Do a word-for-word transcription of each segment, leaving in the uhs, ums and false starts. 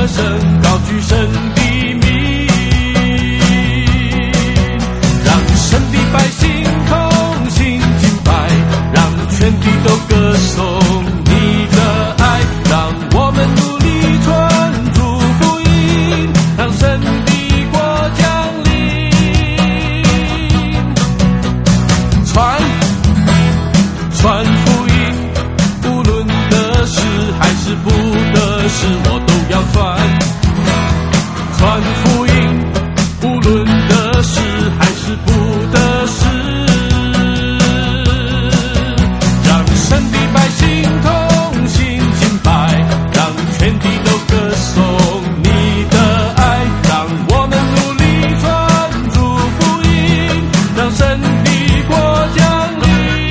声，高举神的名，让神的百姓同心敬拜，让全地都歌颂你的爱，让我们努力传主福音，让神的国降临，传传福音，无论得失还是不得失，我都要传传福音，无论得失还是不得失，让神的百姓同心敬拜，让全地都歌颂你的爱，让我们努力传主福音，让神的国降临。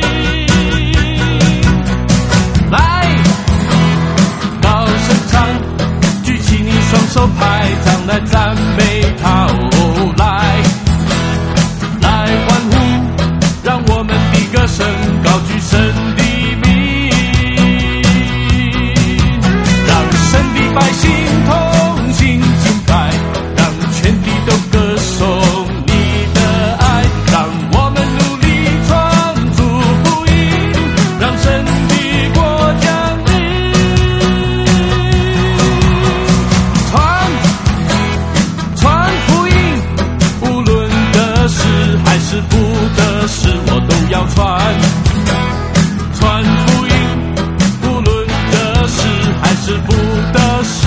来，高声唱，举起你双手拍掌来赞美他，哦，来来欢呼，让我们的歌声高举神的名，让神的百姓同心敬拜，让全地都歌颂你的爱，让我们努力传主福音，让神的国降临，传传福音，无论得失还是不得失，我都要传传福音，无论得失还是不得失，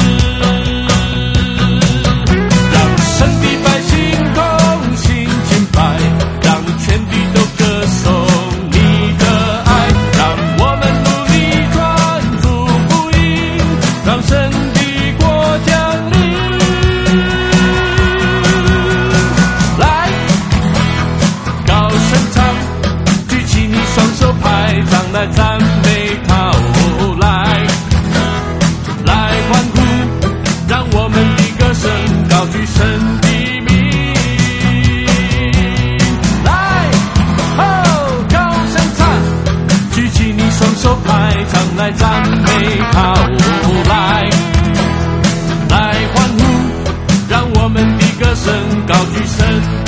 让神的百姓同心敬拜，让全地都歌颂你的爱，让我们努力传主福音，让神的国降临。来，高声唱，举起你双手拍掌来赞美他，哦，来来欢呼，让我们的歌声高举神的名，来，哦，高声唱，举起你双手拍掌来赞美他，哦，来来欢呼，让我们的歌声高举神